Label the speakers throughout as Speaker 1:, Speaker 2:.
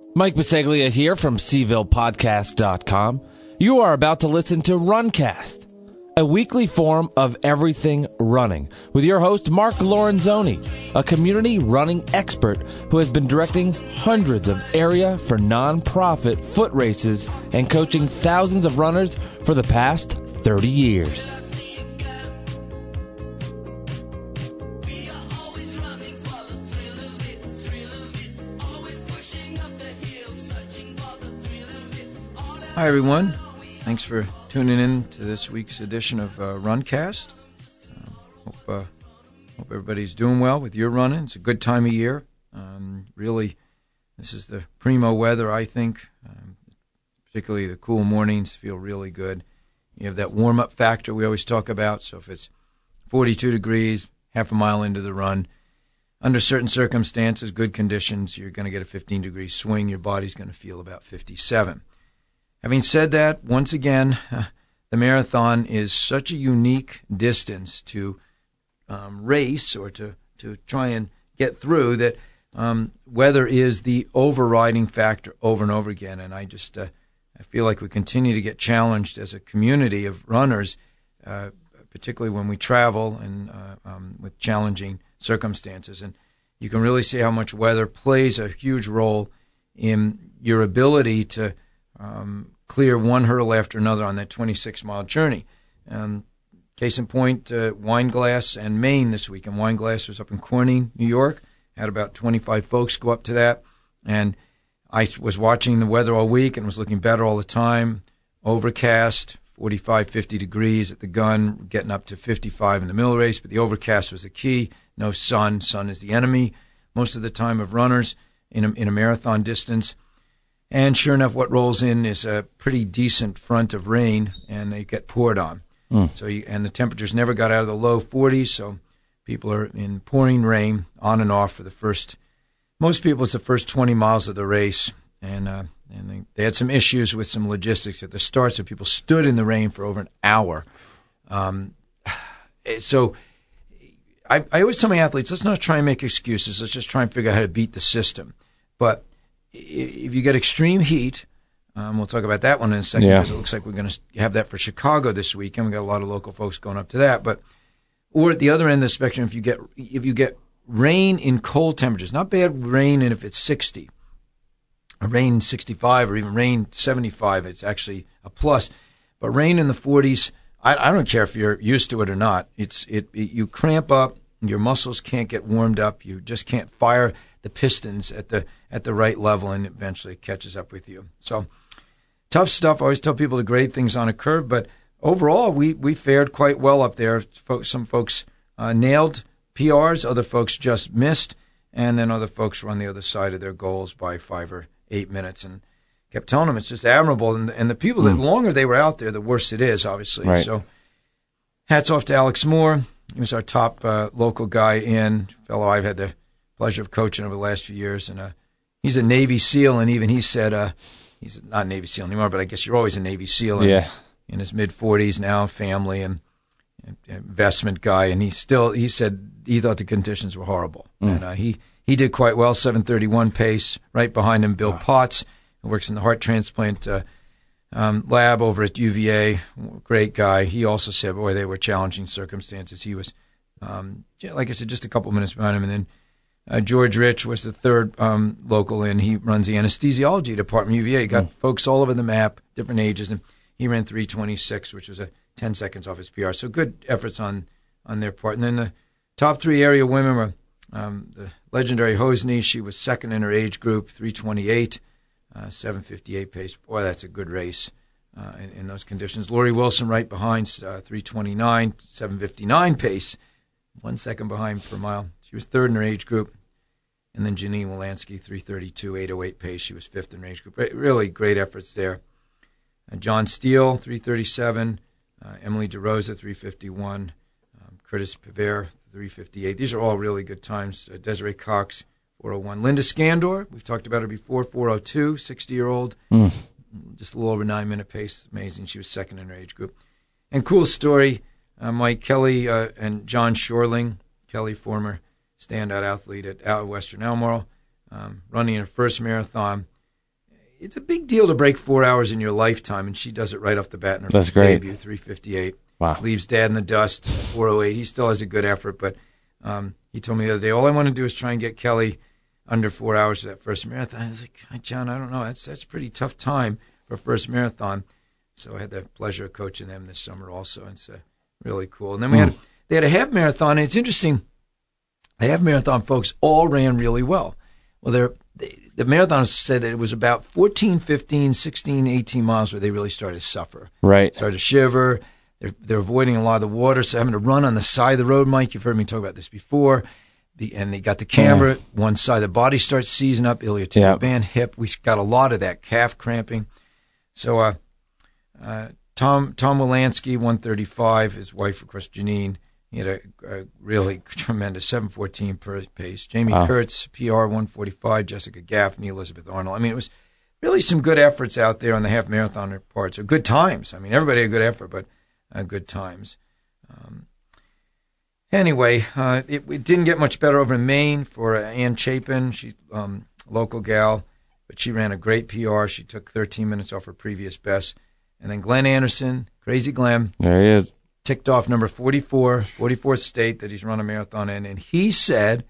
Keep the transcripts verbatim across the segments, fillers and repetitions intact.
Speaker 1: Mike Biseglia here from Seaville Podcast dot com. You are about to listen to Runcast, a weekly forum of everything running, with your host Mark Lorenzoni, a community running expert who has been directing hundreds of area for nonprofit foot races and coaching thousands of runners for the past thirty years.
Speaker 2: Hi, everyone. Thanks for tuning in to this week's edition of uh, Runcast. Uh, hope, uh, hope everybody's doing well with your running. It's a good time of year. Um, really, this is the primo weather, I think. Um, particularly the cool mornings feel really good. You have that warm-up factor we always talk about. So if it's forty-two degrees, half a mile into the run, under certain circumstances, good conditions, you're going to get a fifteen-degree swing. Your body's going to feel about fifty-seven. Having said that, once again, uh, the marathon is such a unique distance to um, race or to, to try and get through that um, weather is the overriding factor over and over again. And I just uh, I feel like we continue to get challenged as a community of runners, uh, particularly when we travel and uh, um, with challenging circumstances. And you can really see how much weather plays a huge role in your ability to Um, clear one hurdle after another on that twenty-six mile journey. Um, case in point, uh, Wineglass and Maine this week. And Wineglass was up in Corning, New York. Had about twenty-five folks go up to that. And I was watching the weather all week and was looking better all the time. Overcast, forty-five, fifty degrees at the gun, getting up to fifty-five in the middle race. But the overcast was the key. No sun. Sun is the enemy most of the time of runners in a, in a marathon distance. And sure enough, what rolls in is a pretty decent front of rain, and they get poured on. Mm. So, you, and the temperatures never got out of the low forties, so people are in pouring rain on and off for the first. Most people, it's the first twenty miles of the race, and uh, and they, they had some issues with some logistics at the start, so people stood in the rain for over an hour. Um, so, I, I always tell my athletes, let's not try and make excuses. Let's just try and figure out how to beat the system. But if you get extreme heat, um, we'll talk about that one in a second,
Speaker 1: yeah.
Speaker 2: because it looks like we're going to have that for Chicago this weekend. We've got a lot of local folks going up to that. But or at the other end of the spectrum, if you get if you get rain in cold temperatures, not bad rain, and if it's sixty, or rain sixty-five, or even rain seventy-five, it's actually a plus. But rain in the forties, I, I don't care if you're used to it or not. It's it, it you cramp up, your muscles can't get warmed up, you just can't fire the pistons at the at the right level, and eventually it catches up with you. So tough stuff. I always tell people to grade things on a curve, but overall we, we fared quite well up there. Some folks uh, nailed P Rs, other folks just missed, and then other folks were on the other side of their goals by five or eight minutes. And kept telling them it's just admirable. And, and the people, mm. the longer they were out there, the worse it is, obviously.
Speaker 1: Right.
Speaker 2: So hats off to Alex Moore. He was our top uh, local guy in, fellow I've had the pleasure of coaching over the last few years, and uh, he's a Navy SEAL, and even he said uh, he's not a Navy SEAL anymore, but I guess you're always a Navy SEAL. And
Speaker 1: yeah.
Speaker 2: In his mid forties now, family and, and investment guy, and he still he said he thought the conditions were horrible, mm. and uh, he he did quite well, seven thirty-one pace. Right behind him, Bill wow. Potts, who works in the heart transplant uh, um, lab over at U V A, great guy. He also said, boy, they were challenging circumstances. He was, um, like I said, just a couple minutes behind him, and then. Uh, George Rich was the third um, local in. He runs the anesthesiology department, U V A. He got mm. folks all over the map, different ages, and he ran three twenty-six, which was a ten seconds off his P R. So good efforts on, on their part. And then the top three area women were um, the legendary Hosny. She was second in her age group, three twenty-eight, uh, seven fifty-eight pace. Boy, that's a good race uh, in, in those conditions. Lori Wilson right behind, uh, three twenty-nine, seven fifty-nine pace, one second behind per mile. She was third in her age group. And then Janine Wolanski, three thirty-two, eight oh eight pace. She was fifth in range group. Really great efforts there. Uh, John Steele, three thirty-seven. Uh, Emily DeRosa, three fifty-one. Um, Curtis Pavere, three fifty-eight. These are all really good times. Uh, Desiree Cox, four oh one. Linda Scandor, we've talked about her before, four oh two, sixty-year-old. Mm. Just a little over nine-minute pace. Amazing. She was second in her age group. And cool story, uh, Mike Kelly uh, and John Shorling. Kelly, former standout athlete at Western Elmore, um, running her first marathon. it's a big deal to break four hours in your lifetime, and she does it right off the bat in her
Speaker 1: That's great.
Speaker 2: debut, three fifty-eight.
Speaker 1: Wow.
Speaker 2: Leaves Dad in the dust, four oh eight. He still has a good effort, but um, he told me the other day, all I want to do is try and get Kelly under four hours for that first marathon. I was like, God, John, I don't know. That's that's a pretty tough time for a first marathon. So I had the pleasure of coaching them this summer also, and it's uh, really cool. And then we
Speaker 1: mm.
Speaker 2: had they had a half marathon, and it's interesting. The half marathon folks all ran really well. Well, they're, they, the marathoners said that it was about fourteen, fifteen, sixteen, eighteen miles where they really started to suffer.
Speaker 1: Right.
Speaker 2: Started to shiver. They're, they're avoiding a lot of the water, so having to run on the side of the road, Mike. You've heard me talk about this before. The, and they got the camera. Yeah. One side of the body starts seizing up, iliotibial yeah. band, hip. We got a lot of that, calf cramping. So uh, uh, Tom Tom Wilansky, one thirty-five, his wife, of course, Janine, he had a, a really tremendous seven fourteen per pace. Jamie wow. Kurtz, P R, one forty-five. Jessica Gaffney, Elizabeth Arnold. I mean, it was really some good efforts out there on the half marathon parts. So good times. I mean, everybody had a good effort, but uh, good times. Um, anyway, uh, it, it didn't get much better over in Maine for uh, Ann Chapin. She's um, a local gal, but she ran a great P R. She took thirteen minutes off her previous best. And then Glenn Anderson, Crazy Glenn.
Speaker 1: There he is.
Speaker 2: Ticked off number forty-four, forty-fourth state that he's run a marathon in. And he said,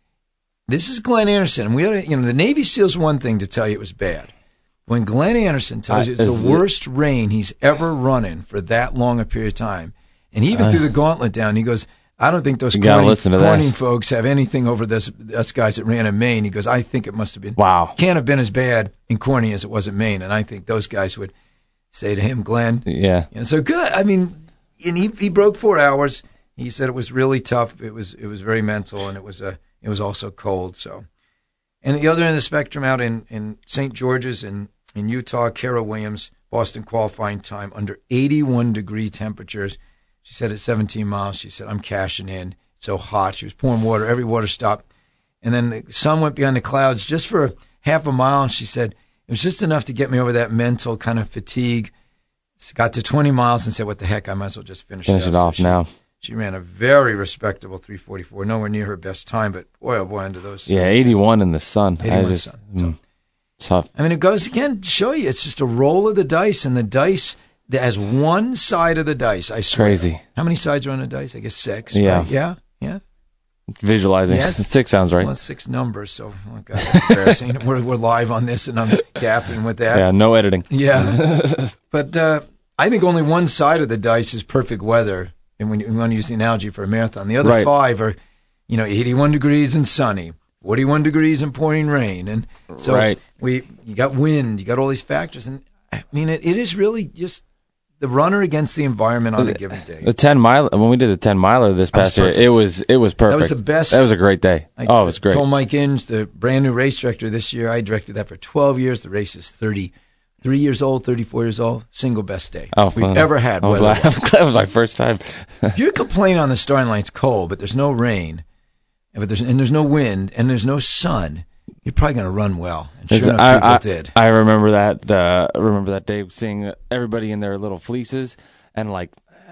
Speaker 2: this is Glenn Anderson. And we had, you know, the Navy SEALs one thing to tell you it was bad. When Glenn Anderson tells you it's the worst rain he's ever run in for that long a period of time, and he even uh, threw the gauntlet down. He goes, I don't think those Corning, Corning folks have anything over this us guys that ran in Maine. He goes, I think it must have been.
Speaker 1: Wow.
Speaker 2: Can't have been as bad in Corning as it was in Maine. And I think those guys would say to him, Glenn.
Speaker 1: Yeah.
Speaker 2: You know, so good. I mean, and he he broke four hours. He said it was really tough. It was it was very mental, and it was a it was also cold. So, and the other end of the spectrum, out in, in Saint George's in in Utah, Kara Williams, Boston qualifying time under eighty-one degree temperatures. She said at seventeen miles, she said, I'm cashing in. It's so hot. She was pouring water. Every water stopped. And then the sun went behind the clouds just for half a mile, and she said it was just enough to get me over that mental kind of fatigue. Got to twenty miles and said, what the heck, I might as well just finish,
Speaker 1: finish it, it off
Speaker 2: so she,
Speaker 1: now.
Speaker 2: She ran a very respectable three forty-four, nowhere near her best time, but boy, oh boy, under those.
Speaker 1: Yeah, eighty-one in the sun.
Speaker 2: eighty-one in the sun. Mm,
Speaker 1: tough.
Speaker 2: I mean, it goes, again, to show you, it's just a roll of the dice, and the dice has one side of the dice, I swear.
Speaker 1: Crazy.
Speaker 2: How many sides are on a dice? I guess six.
Speaker 1: Yeah.
Speaker 2: Right? Yeah, yeah.
Speaker 1: Visualizing. Yes. Six sounds right.
Speaker 2: Well, it's six numbers, so oh God, that's embarrassing. we're, we're live on this, and I'm gapping with that.
Speaker 1: Yeah, no editing.
Speaker 2: Yeah. But uh, I think only one side of the dice is perfect weather, and when you want to use the analogy for a marathon. The other
Speaker 1: right.
Speaker 2: five are, you know, eighty-one degrees and sunny, forty-one degrees and pouring rain. And so
Speaker 1: right.
Speaker 2: we, you got wind, you got all these factors. And I mean, it, it is really just the runner against the environment on a given day.
Speaker 1: The ten mile when we did the ten miler this past year, it was it was perfect.
Speaker 2: That was the best.
Speaker 1: That was a great day.
Speaker 2: I
Speaker 1: oh, it was great.
Speaker 2: I told Mike Inge, the brand new race director this year, I directed that for twelve years. The race is thirty-three years old, thirty-four years old. Single best day
Speaker 1: oh,
Speaker 2: we've
Speaker 1: fun.
Speaker 2: ever had.
Speaker 1: I'm glad, I'm glad it was my first time.
Speaker 2: If you complain on the starting line, it's cold, but there's no rain, but there's and there's no wind and there's no sun, you're probably going to run well. And sure enough,
Speaker 1: I,
Speaker 2: people
Speaker 1: I,
Speaker 2: did.
Speaker 1: I remember that. Uh, I remember that day seeing everybody in their little fleeces. And like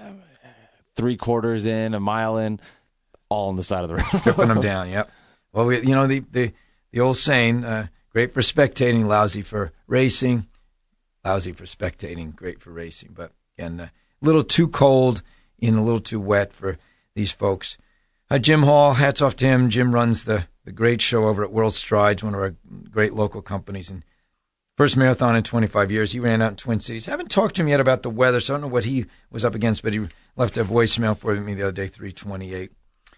Speaker 1: three quarters in, a mile in, all on the side of the road.
Speaker 2: Stripping them down, yep. Well, we, you know, the, the, the old saying, uh, great for spectating, lousy for racing. Lousy for spectating, great for racing. But, again, a little too cold and a little too wet for these folks. Uh, Jim Hall, hats off to him. Jim runs the, the great show over at World Strides, one of our great local companies. And first marathon in twenty-five years. He ran out in Twin Cities. I haven't talked to him yet about the weather, so I don't know what he was up against, but he left a voicemail for me the other day, three twenty-eight.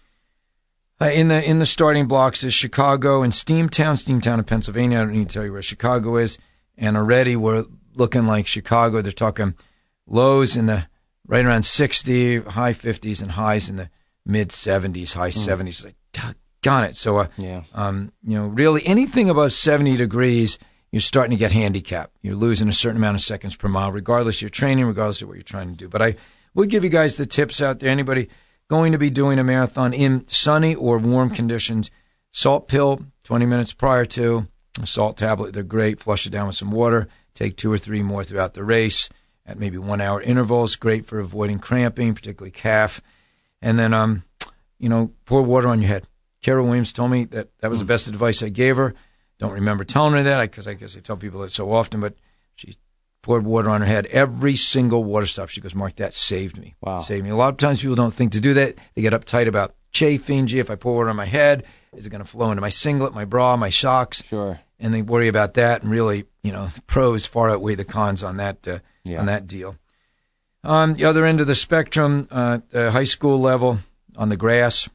Speaker 2: Uh, in the in the starting blocks is Chicago and Steamtown, Steamtown in Pennsylvania. I don't need to tell you where Chicago is. And already we're looking like Chicago. They're talking lows in the right around sixty, high fifties, and highs in the mid seventies, high mm. seventies. Like, doggone it. So, uh,
Speaker 1: yeah. um,
Speaker 2: you know, really anything above seventy degrees, you're starting to get handicapped. You're losing a certain amount of seconds per mile, regardless of your training, regardless of what you're trying to do. But I will give you guys the tips out there. Anybody going to be doing a marathon in sunny or warm conditions, salt pill twenty minutes prior to, a salt tablet, they're great. Flush it down with some water. Take two or three more throughout the race at maybe one-hour intervals. Great for avoiding cramping, particularly calf. And then, um, you know, pour water on your head. Kara Williams told me that that was the best advice I gave her. don't remember telling her that because I, I guess I tell people that so often, but she poured water on her head. Every single water stop, she goes, Mark, that saved me.
Speaker 1: Wow.
Speaker 2: Saved me. A lot of times people don't think to do that. They get uptight about chafing. Gee, if I pour water on my head, is it going to flow into my singlet, my bra, my socks?
Speaker 1: Sure.
Speaker 2: And they worry about that, and really, you know, the pros far outweigh the cons on that uh,
Speaker 1: yeah.
Speaker 2: on that deal. On the other end of the spectrum, uh, the high school level, on the grass,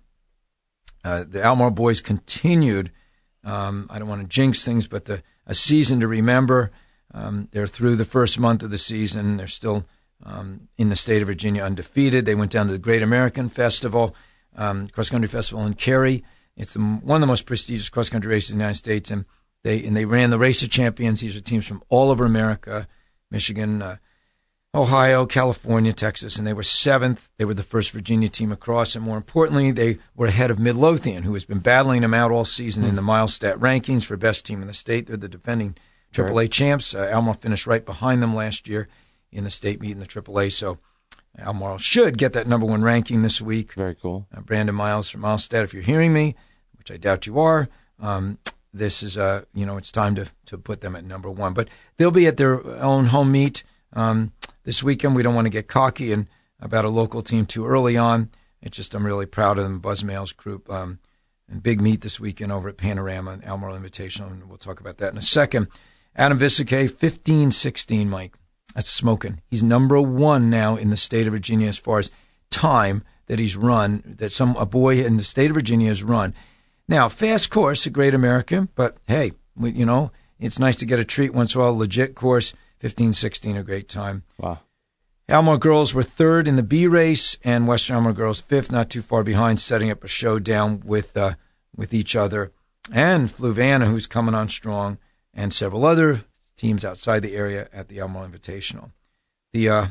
Speaker 2: uh, the Albemarle boys continued, um, I don't want to jinx things, but the, a season to remember. Um, they're through the first month of the season. They're still um, in the state of Virginia undefeated. They went down to the Great American Festival, um, cross-country festival in Cary. It's the, one of the most prestigious cross-country races in the United States, and They and they ran the Race of Champions. These are teams from all over America, Michigan, uh, Ohio, California, Texas, and they were seventh. They were the first Virginia team across, and more importantly, they were ahead of Midlothian, who has been battling them out all season mm. in the Milestat rankings for best team in the state. They're the defending triple A right. champs. Uh, Albemarle finished right behind them last year in the state meet in the triple A, so Albemarle should get that number one ranking this week.
Speaker 1: Very cool.
Speaker 2: Uh, Brandon Miles from Milestat, if you're hearing me, which I doubt you are, um, This is, uh, you know, it's time to, to put them at number one. But they'll be at their own home meet um, this weekend. We don't want to get cocky and about a local team too early on. It's just I'm really proud of them, Buzz Mails group. Um, and big meet this weekend over at Panorama and Albemarle Invitational, and we'll talk about that in a second. Adam Visike, fifteen sixteen, Mike. That's smoking. He's number one now in the state of Virginia as far as time that he's run, that some a boy in the state of Virginia has run. Now, fast course, a Great American, but hey, we, you know, it's nice to get a treat once in a while. Legit course, fifteen sixteen, a great time.
Speaker 1: Wow.
Speaker 2: Albemarle girls were third in the B race, and Western Albemarle girls fifth, not too far behind, setting up a showdown with uh, with each other. And Fluvanna, who's coming on strong, and several other teams outside the area at the Albemarle Invitational. The uh,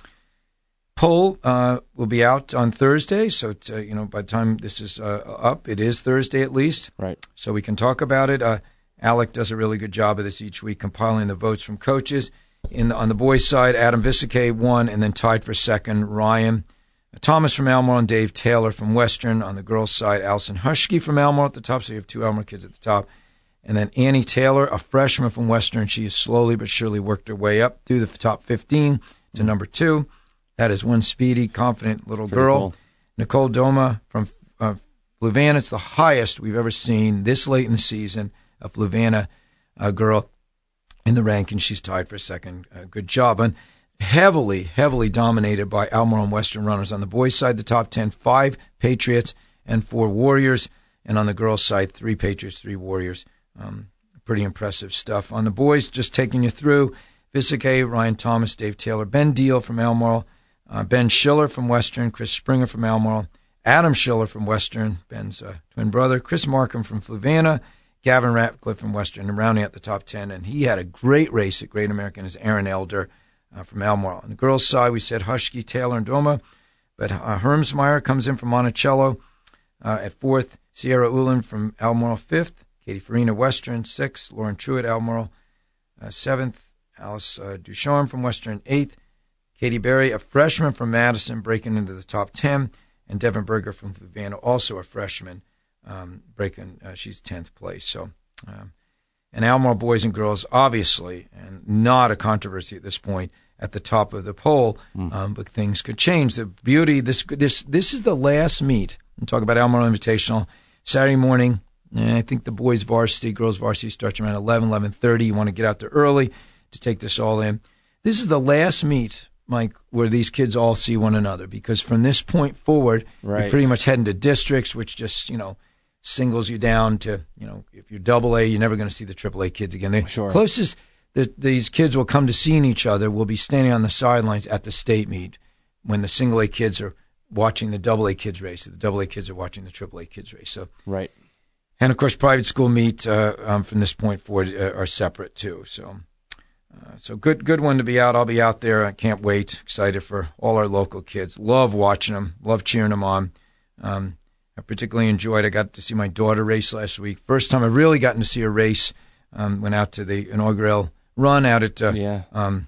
Speaker 2: poll uh, will be out on Thursday, so to, you know by the time this is uh, up, it is Thursday at least.
Speaker 1: Right.
Speaker 2: So we can talk about it. Uh, Alec does a really good job of this each week, compiling the votes from coaches. In the, on the boys' side, Adam Visike won, and then tied for second, Ryan Thomas from Albemarle and Dave Taylor from Western. On the girls' side, Allison Hushke from Albemarle at the top, so you have two Albemarle kids at the top. And then Annie Taylor, a freshman from Western. She has slowly but surely worked her way up through the top fifteen to number two. That is one speedy, confident little
Speaker 1: Pretty
Speaker 2: girl.
Speaker 1: cool.
Speaker 2: Nicole Doma from uh, Fluvanna. It's the highest we've ever seen this late in the season, a Fluvanna uh, girl in the ranking. She's tied for second. Uh, good job. And heavily, heavily dominated by Albemarle and Western runners. On the boys' side, the top ten, five Patriots and four Warriors. And on the girls' side, three Patriots, three Warriors. Um, pretty impressive stuff. On the boys, just taking you through, Visike, Ryan Thomas, Dave Taylor, Ben Deal from Albemarle, uh, Ben Schiller from Western, Chris Springer from Albemarle, Adam Schiller from Western, Ben's uh, twin brother, Chris Markham from Fluvanna, Gavin Ratcliffe from Western, and rounding out the top ten. And he had a great race at Great American as Aaron Elder uh, from Albemarle. On the girls' side, we said Hushke, Taylor, and Doma, but uh, Hermsmeyer comes in from Monticello uh, at fourth, Sierra Ulan from Albemarle fifth, Katie Farina Western sixth, Lauren Truitt Albemarle uh, seventh, Alice uh, Ducharme from Western eighth, Katie Berry, a freshman from Madison, breaking into the top ten, and Devin Berger from Fluvanna, also a freshman, um, breaking, uh, she's tenth place. So, um, and Albemarle boys and girls, obviously, and not a controversy at this point, at the top of the poll, mm. um, but things could change. The beauty, this this this is the last meet. I'm talking about Albemarle Invitational, Saturday morning. And I think the boys' varsity, girls' varsity starts around eleven, eleven thirty. You want to get out there early to take this all in. This is the last meet, Mike, where these kids all see one another, because from this point forward,
Speaker 1: right.
Speaker 2: you're pretty much heading to districts, which just, you know, singles you down to, you know, if you're double A, you're never going to see the triple A kids again. The
Speaker 1: sure.
Speaker 2: closest that these kids will come to seeing each other will be standing on the sidelines at the state meet when the single A kids are watching the double A kids race. The double A kids are watching the triple A kids race. So
Speaker 1: right.
Speaker 2: And, of course, private school meet uh, um, from this point forward uh, are separate, too. So uh, so good good one to be out. I'll be out there. I can't wait. Excited for all our local kids. Love watching them. Love cheering them on. Um, I particularly enjoyed, I got to see my daughter race last week. First time I've really gotten to see her race. Um, went out to the inaugural run out at uh,
Speaker 1: yeah.
Speaker 2: um,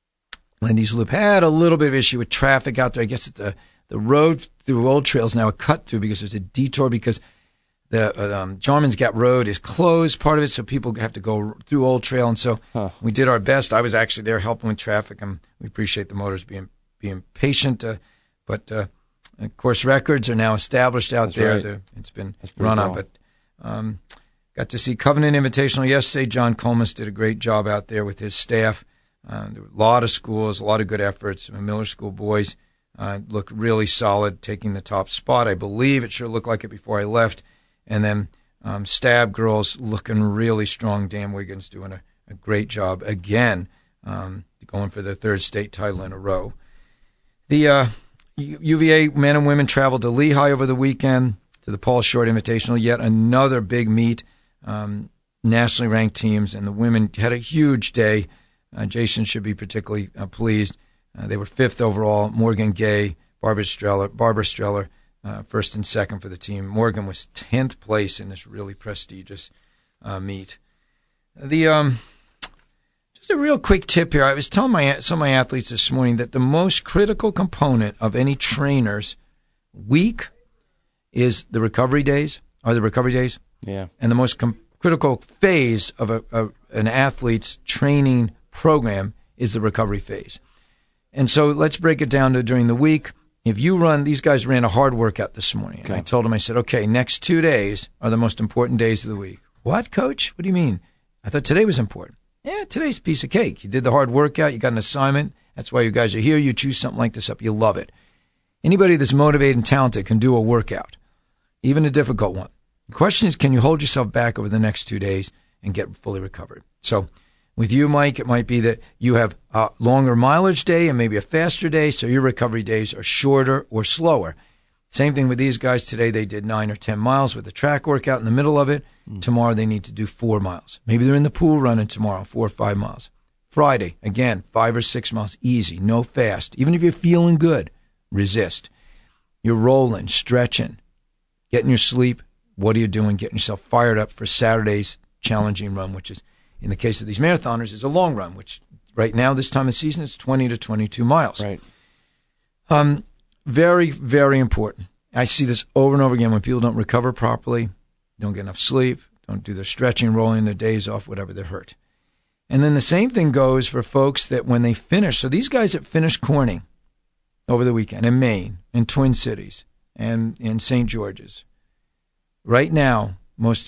Speaker 2: Lindy's Loop. Had a little bit of issue with traffic out there. I guess it's the, the road through Old Trail is now a cut through because there's a detour because the um, Jarman's Gap Road is closed, part of it, so people have to go through Old Trail. And so huh. we did our best. I was actually there helping with traffic, and we appreciate the motors being being patient. Uh, but, uh, of course, records are now established out
Speaker 1: That's
Speaker 2: there.
Speaker 1: Right.
Speaker 2: The, it's been run cool. on. But um, got to see Covenant Invitational yesterday. John Comas did a great job out there with his staff. Uh, there were a lot of schools, a lot of good efforts. The Miller School boys uh, looked really solid, taking the top spot. I believe it sure looked like it before I left. And then um, Stab girls looking really strong. Dan Wiggins doing a, a great job again, um, going for their third state title in a row. The uh, U V A men and women traveled to Lehigh over the weekend to the Paul Short Invitational, yet another big meet, um, nationally ranked teams, and the women had a huge day. Uh, Jason should be particularly uh, pleased. Uh, they were fifth overall. Morgan Gay, Barbara Streller, Barbara Streller, uh, first and second for the team. Morgan was tenth place in this really prestigious uh, meet. The um, just a real quick tip here. I was telling my some of my athletes this morning that the most critical component of any trainer's week is the recovery days. Are the recovery days?
Speaker 1: Yeah.
Speaker 2: And the most com- critical phase of a, a an athlete's training program is the recovery phase. And so let's break it down to during the week. If you run, these guys ran a hard workout this morning. Okay. And I told them, I said, okay, next two days are the most important days of the week. What, coach? What do you mean? I thought today was important. Yeah, today's a piece of cake. You did the hard workout. You got an assignment. That's why you guys are here. You choose something like this up. You love it. Anybody that's motivated and talented can do a workout, even a difficult one. The question is, can you hold yourself back over the next two days and get fully recovered? So with you, Mike, it might be that you have a longer mileage day and maybe a faster day, so your recovery days are shorter or slower. Same thing with these guys. Today they did nine or ten miles with a track workout in the middle of it. Mm. Tomorrow they need to do four miles. Maybe they're in the pool running tomorrow, four or five miles. Friday, again, five or six miles, easy, no fast. Even if you're feeling good, resist. You're rolling, stretching, getting your sleep. What are you doing? Getting yourself fired up for Saturday's challenging run, which is, in the case of these marathoners, is a long run, which right now, this time of season, is twenty to twenty-two miles.
Speaker 1: Right.
Speaker 2: Um, very, very important. I see this over and over again when people don't recover properly, don't get enough sleep, don't do their stretching, rolling their days off, whatever, they're hurt. And then the same thing goes for folks that when they finish. So these guys that finished Corning over the weekend in Maine, in Twin Cities, and in Saint George's, right now, most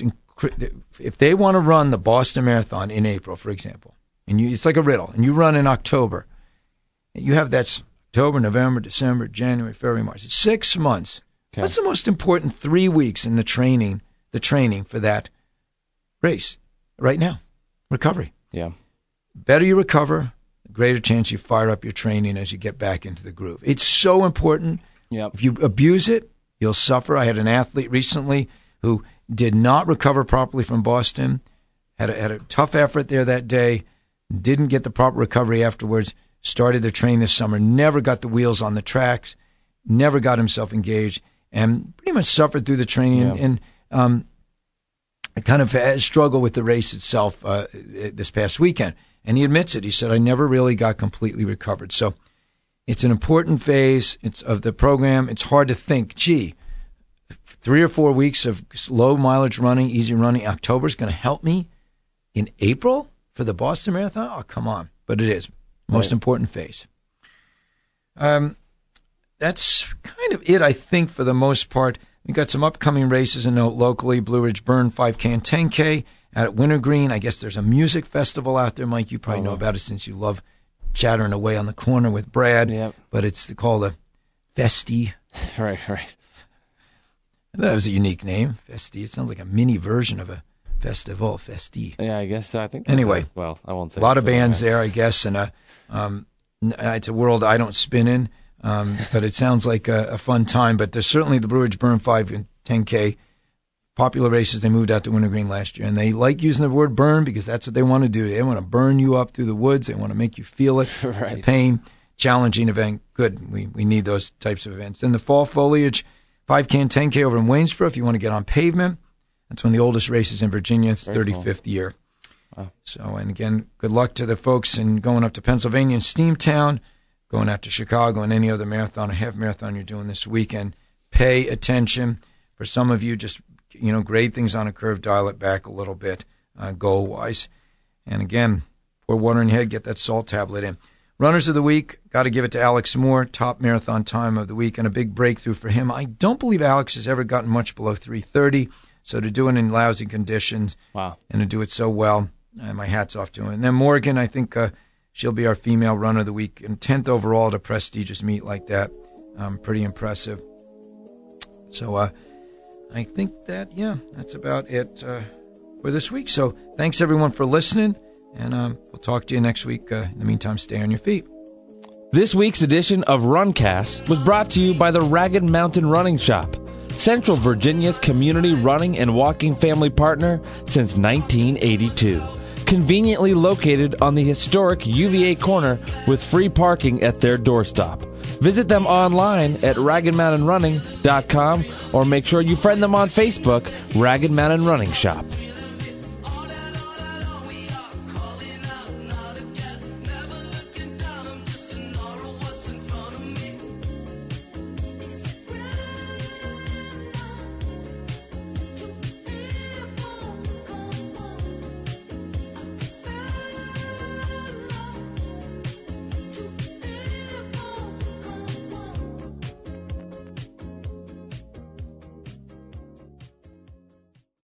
Speaker 2: if they want to run the Boston Marathon in April, for example, and you, it's like a riddle, and you run in October, and you have that's October, November, December, January, February, March. It's six months. Okay. What's the most important three weeks in the training, the training for that race right now? Recovery.
Speaker 1: Yeah.
Speaker 2: Better you recover, the greater chance you fire up your training as you get back into the groove. It's so important.
Speaker 1: Yep.
Speaker 2: If you abuse it, you'll suffer. I had an athlete recently who did not recover properly from Boston, had a, had a tough effort there that day, didn't get the proper recovery afterwards, started to train this summer, never got the wheels on the tracks, never got himself engaged, and pretty much suffered through the training yeah. and, and um, kind of struggled with the race itself uh, this past weekend. And he admits it. He said, I never really got completely recovered. So it's an important phase it's of the program. It's hard to think, gee, three or four weeks of low mileage running, easy running, October is going to help me in April for the Boston Marathon? Oh, come on. But it is. Most right. important phase. Um, that's kind of it, I think, for the most part. We've got some upcoming races in note locally. Blue Ridge Burn five K and ten K out at Wintergreen. I guess there's a music festival out there, Mike. You probably oh, know about it since you love chattering away on the corner with Brad.
Speaker 1: Yep.
Speaker 2: But it's called a Festi.
Speaker 1: Right, right.
Speaker 2: That was a unique name, Festi. It sounds like a mini version of a festival, Festi.
Speaker 1: Yeah, I guess so. I think.
Speaker 2: Anyway,
Speaker 1: a, well, I won't say.
Speaker 2: A lot of bands there, I guess, and a, um, it's a world I don't spin in, um, but it sounds like a, a fun time. But there's certainly the Blue Ridge Burn five and ten K, popular races. They moved out to Wintergreen last year, and they like using the word burn because that's what they want to do. They want to burn you up through the woods. They want to make you feel it,
Speaker 1: right.
Speaker 2: the pain, challenging event. Good, we we need those types of events. Then the fall foliage five K and ten K over in Waynesboro if you want to get on pavement. That's one of the oldest races in Virginia. It's
Speaker 1: Very
Speaker 2: thirty-fifth
Speaker 1: cool.
Speaker 2: year.
Speaker 1: Wow.
Speaker 2: So, and again, good luck to the folks in going up to Pennsylvania and Steamtown, going out to Chicago and any other marathon or half marathon you're doing this weekend. Pay attention. For some of you, just you know, grade things on a curve, dial it back a little bit, uh, goal-wise. And again, pour water in your head, get that salt tablet in. Runners of the week, got to give it to Alex Moore, top marathon time of the week, and a big breakthrough for him. I don't believe Alex has ever gotten much below three thirty, so to do it in lousy conditions,
Speaker 1: wow,
Speaker 2: and to do it so well, uh, my hat's off to him. And then Morgan, I think uh, she'll be our female runner of the week, and tenth overall at a prestigious meet like that. Um, pretty impressive. So uh, I think that, yeah, that's about it uh, for this week. So thanks, everyone, for listening. And um, we'll talk to you next week. Uh, in the meantime, stay on your feet.
Speaker 1: This week's edition of Runcast was brought to you by the Ragged Mountain Running Shop, Central Virginia's community running and walking family partner since nineteen eighty-two. Conveniently located on the historic U V A corner with free parking at their doorstop. Visit them online at ragged mountain running dot com or make sure you friend them on Facebook, Ragged Mountain Running Shop.